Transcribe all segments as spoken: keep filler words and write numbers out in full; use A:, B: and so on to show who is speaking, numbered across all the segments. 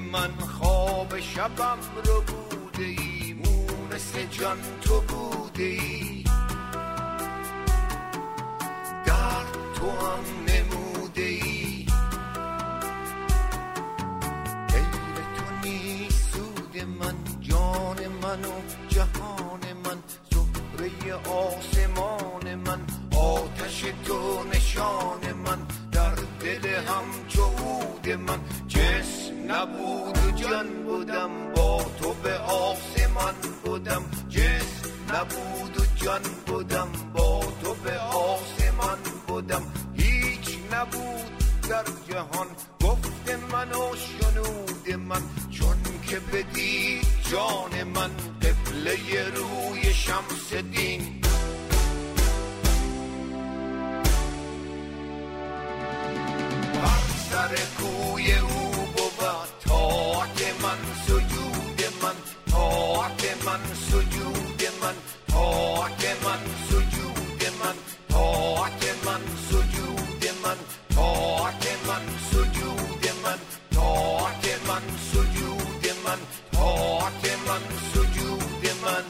A: من خواب شبم رو بوده ای، مونس جان تو بوده ای، درد تو هم نموده ای، غیر تو نیست سود من، جان من و جهان من، زهره آسمان من، آتش تو نشان من، در دل همچو عود من، جسم نبود و جان بودم، با تو به آسمان بودم، جسم نبود و جان بودم، با تو به آسمان بودم، هیچ نبود در جهان گفت من و شنود من، چون که بدید جان من قبله روی شمس دین. سر کوی او بود طاعت من، سجود من، طاعت من، سجود من، طاعت من، سجود من، طاعت من، سجود من، طاعت من، سجود من، طاعت من، سجود من، طاعت من، سجود من.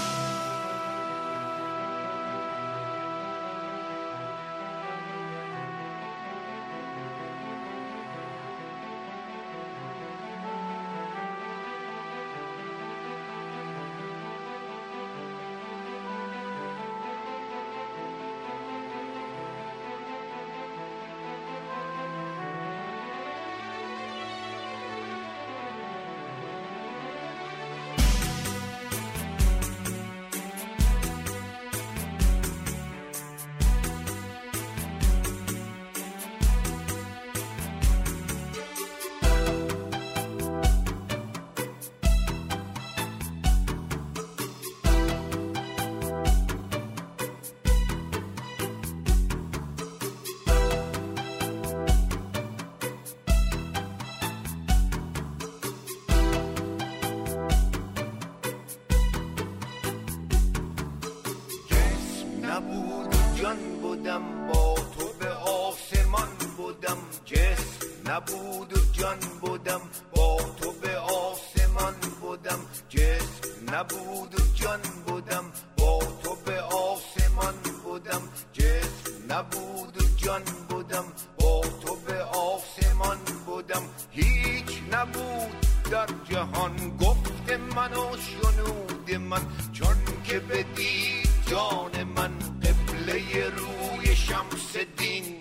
A: نبود جان بودم، با تو به آسمان بودم، جسم نبود و جان بودم، با تو به آسمان بودم، جسم نبود و جان بودم، با تو به آسمان بودم، جسم نبود و جان بودم، با تو به آسمان بودم، هیچ نبود در جهان گفت من و شنود من، چون که بدید جان من قبله روی شمس دین.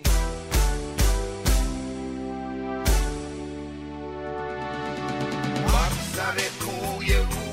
A: بر سر کوی او